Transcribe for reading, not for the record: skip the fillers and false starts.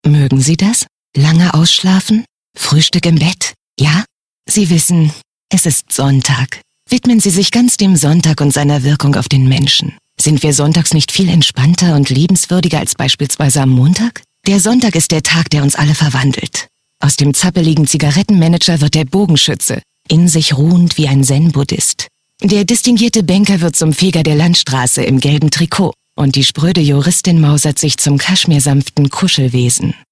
Mögen Sie das? Lange ausschlafen? Frühstück im Bett? Ja? Sie wissen, es ist Sonntag. Widmen Sie sich ganz dem Sonntag und seiner Wirkung auf den Menschen. Sind wir sonntags nicht viel entspannter und liebenswürdiger als beispielsweise am Montag? Der Sonntag ist der Tag, der uns alle verwandelt. Aus dem zappeligen Zigarettenmanager wird der Bogenschütze, in sich ruhend wie ein Zen-Buddhist. Der distinguierte Banker wird zum Feger der Landstraße im gelben Trikot und die spröde Juristin mausert sich zum kaschmirsanften Kuschelwesen.